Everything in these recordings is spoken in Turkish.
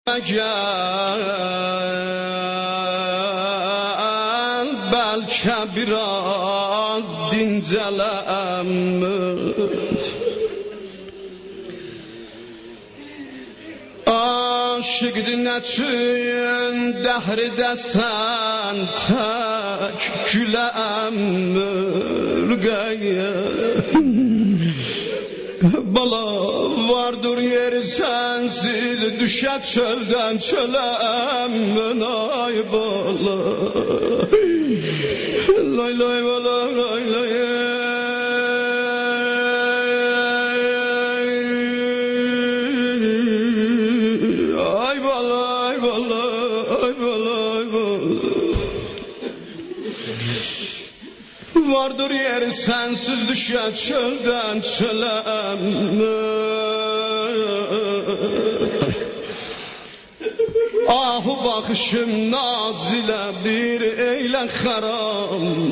Gel belki biraz dincelem. Aşıqdır nəçün dəhrdə sən tək güləm ürqəyə. Bala vardır yeri sensiz düşer çölden çölem. Ay bala lay lay bala lay lay. Ay bala ay bala ay bala ay bala. Vardır yeri sensiz düşer çölden çölem. Ahu bakışım nazile bir eyle haram.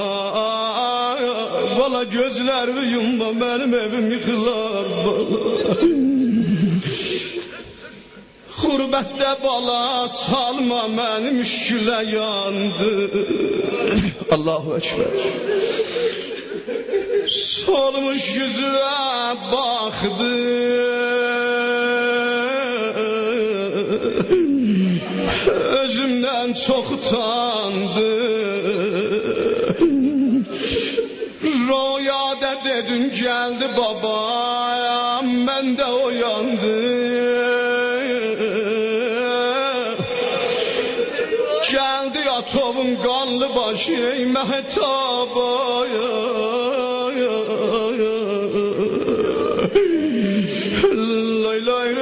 Bala gözlerimi yumma benim evim yıkılar bala. Gurbette bala salma benim müşküle yandı. Allahu Ekber. Solmuş yüzüne baktı. Özümden çok utandı. Rüyada dedim geldi babam, ben de uyandım. Geldi atovun kanlı başı ey mehtaba. Lay lay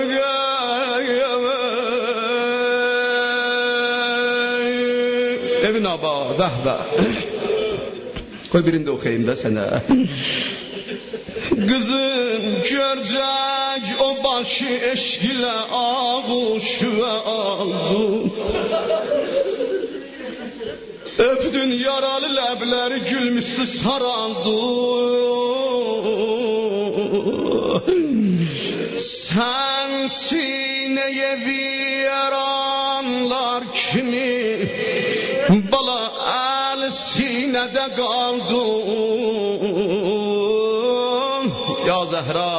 evin aba behbe. Koy birinde okuyayım da sana. Kızım görecek o başı eşk ile ağuşuva aldı. Öpdün yaralı ləbləri gülmüşsü saraldı. Sen sineye viranlar kimi bala el sinede kaldın. Ya Zehra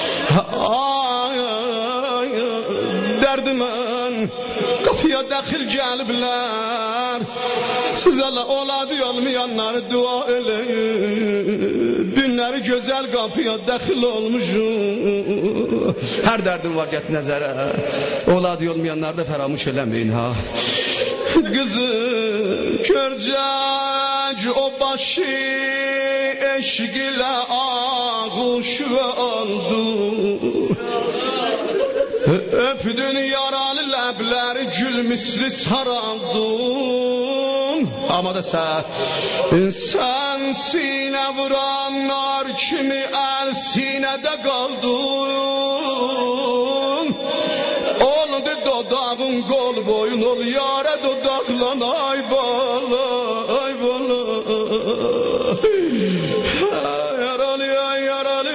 derdimen kapıya daxil gəliblər. Sizələ oladı olmayanları dua eləyin. Günləri gözəl kapıya daxil olmuşum. Her derdim var get nəzərə. Oladı olmayanları da fəramuş eləməyin ha. Kızım görcək o başı eşq ilə ağuş və oldu. Öpdün yaralı ləbləri gül misli saraldın. Ama da sen sinə vuranlar kimi el sinədə qaldın. Oldu dodağın qol boyun ol yara dodaqlan ay bala ay bala. Yaralı ay yaralı.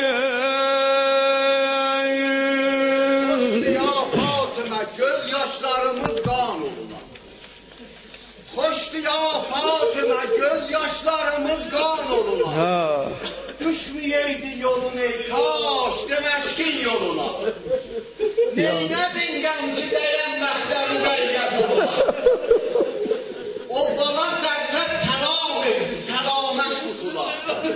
Gözyaşlarımız kan oldular. Hoştu ya Fatıma, gözyaşlarımız kan oldular. Düşmeyeydi yolun ey kaş, Demeşkin yoluna. Neynedin genci deyen mehleri beyyet oluna. O bana zerre selam etti, selamet tutula.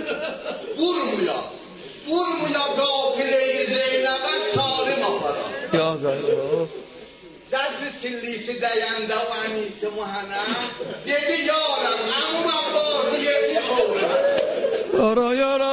Vurmuya gafile-i Zeynep'e salim apara. Ya Zehra. Zerri sillisi deyende o enisi muhana dedi yarım amum Abbas'ı yedi kovra. Yara yara